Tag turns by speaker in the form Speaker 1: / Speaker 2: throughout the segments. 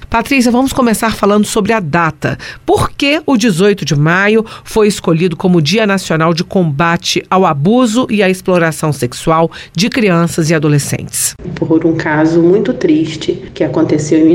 Speaker 1: Patrícia, vamos começar falando sobre a data. Por que o 18 de maio foi escolhido como Dia Nacional de Combate ao Abuso e à Exploração Sexual de Crianças e Adolescentes?
Speaker 2: Por um caso muito triste que aconteceu em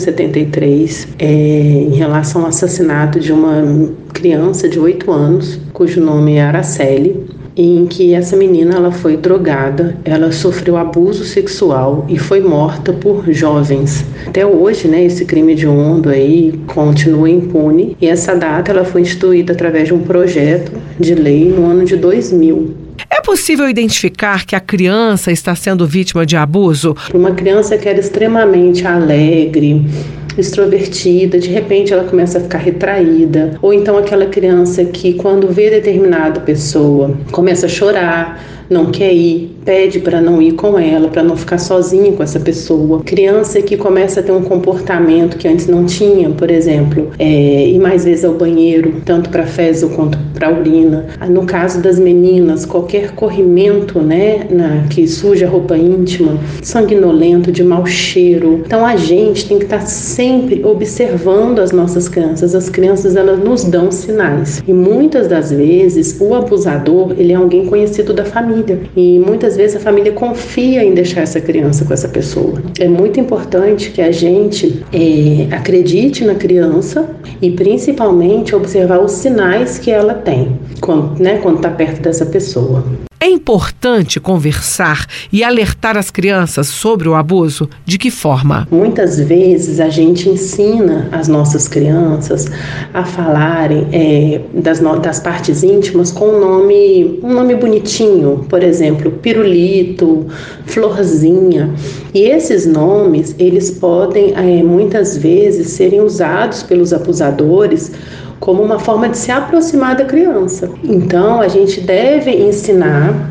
Speaker 2: 1973, em relação ao assassinato de uma criança de 8 anos, cujo nome é Araceli, em que essa menina ela foi drogada, ela sofreu abuso sexual e foi morta por jovens. Até hoje, esse crime hediondo aí continua impune, e essa data ela foi instituída através de um projeto de lei no ano de 2000.
Speaker 1: É possível identificar que a criança está sendo vítima de abuso?
Speaker 2: Uma criança que era extremamente alegre, extrovertida, de repente ela começa a ficar retraída, ou então aquela criança que quando vê determinada pessoa começa a chorar, não quer ir, pede para não ir com ela, para não ficar sozinha com essa pessoa. Criança que começa a ter um comportamento que antes não tinha, por exemplo, ir mais vezes ao banheiro, tanto para fezes quanto para urina. No caso das meninas, qualquer corrimento, que suja a roupa íntima, sanguinolento, de mau cheiro. Então a gente tem que estar sempre observando as nossas crianças. As crianças, elas nos dão sinais. E muitas das vezes o abusador, ele é alguém conhecido da família. E muitas vezes a família confia em deixar essa criança com essa pessoa. É muito importante que a gente acredite na criança e principalmente observar os sinais que ela tem quando está perto dessa pessoa.
Speaker 1: É importante conversar e alertar as crianças sobre o abuso? De que forma?
Speaker 2: Muitas vezes a gente ensina as nossas crianças a falarem das partes íntimas com um nome bonitinho, por exemplo, pirulito, florzinha. E esses nomes, eles podem muitas vezes serem usados pelos abusadores como uma forma de se aproximar da criança. Então, a gente deve ensinar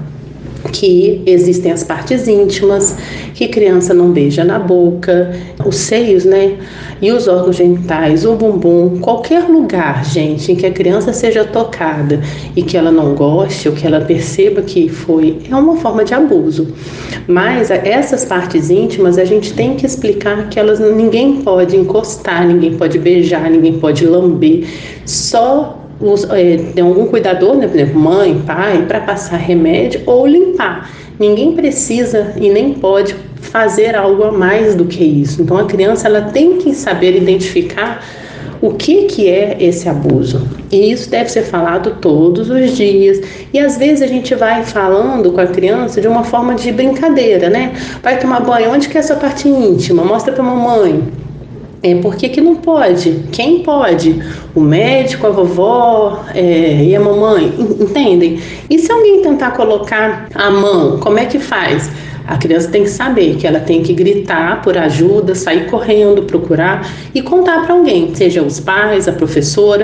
Speaker 2: que existem as partes íntimas, que criança não beija na boca, os seios, e os órgãos genitais, o bumbum, qualquer lugar, gente, em que a criança seja tocada e que ela não goste ou que ela perceba que é uma forma de abuso. Mas essas partes íntimas a gente tem que explicar que ninguém pode encostar, ninguém pode beijar, ninguém pode lamber, só tem algum cuidador, por exemplo, mãe, pai, para passar remédio ou limpar. Ninguém precisa e nem pode fazer algo a mais do que isso. Então a criança ela tem que saber identificar o que é esse abuso. E isso deve ser falado todos os dias. E às vezes a gente vai falando com a criança de uma forma de brincadeira, Vai tomar banho, onde que é a sua parte íntima? Mostra para a mamãe. Por que não pode? Quem pode? O médico, a vovó e a mamãe, entendem? E se alguém tentar colocar a mão, como é que faz? A criança tem que saber que ela tem que gritar por ajuda, sair correndo, procurar e contar para alguém, seja os pais, a professora.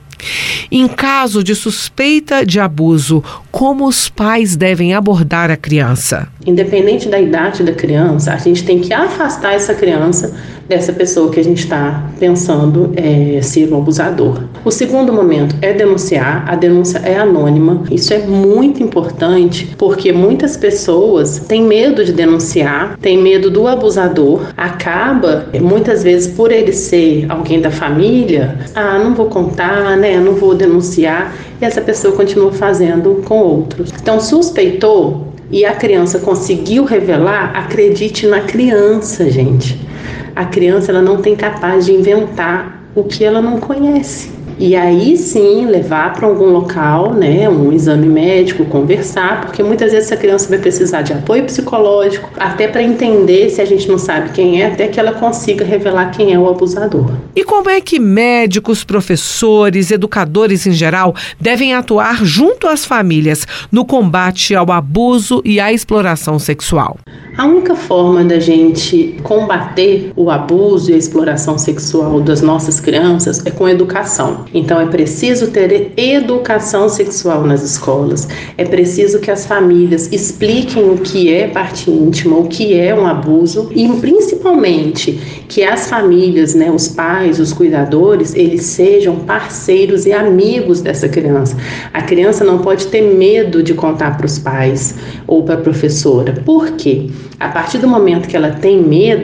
Speaker 1: Em caso de suspeita de abuso, como os pais devem abordar a criança?
Speaker 2: Independente da idade da criança, a gente tem que afastar essa criança dessa pessoa que a gente está pensando ser um abusador. O segundo momento é denunciar. A denúncia é anônima. Isso é muito importante porque muitas pessoas têm medo de denunciar, têm medo do abusador. Acaba, muitas vezes, por ele ser alguém da família, não vou contar, não vou denunciar, e essa pessoa continua fazendo com outros. Então, suspeitou e a criança conseguiu revelar, acredite na criança, gente. A criança ela não tem capaz de inventar o que ela não conhece. E aí sim levar para algum local, um exame médico, conversar, porque muitas vezes essa criança vai precisar de apoio psicológico, até para entender, se a gente não sabe quem é, até que ela consiga revelar quem é o abusador.
Speaker 1: E como é que médicos, professores, educadores em geral devem atuar junto às famílias no combate ao abuso e à exploração sexual?
Speaker 2: A única forma da gente combater o abuso e a exploração sexual das nossas crianças é com educação. Então é preciso ter educação sexual nas escolas, é preciso que as famílias expliquem o que é parte íntima, o que é um abuso e principalmente que as famílias, os pais, os cuidadores, eles sejam parceiros e amigos dessa criança. A criança não pode ter medo de contar para os pais ou para a professora. Por quê? A partir do momento que ela tem medo,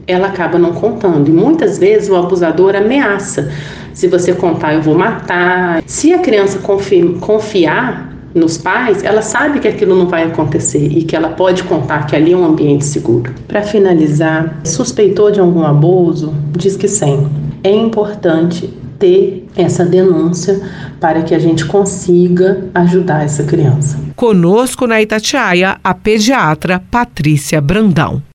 Speaker 2: ela acaba não contando. E muitas vezes o abusador ameaça: se você contar, eu vou matar. Se a criança confiar nos pais, ela sabe que aquilo não vai acontecer e que ela pode contar que ali é um ambiente seguro. Para finalizar, suspeitou de algum abuso? Diz que sim. É importante ter essa denúncia para que a gente consiga ajudar essa criança.
Speaker 1: Conosco na Itatiaia, a pediatra Patrícia Brandão.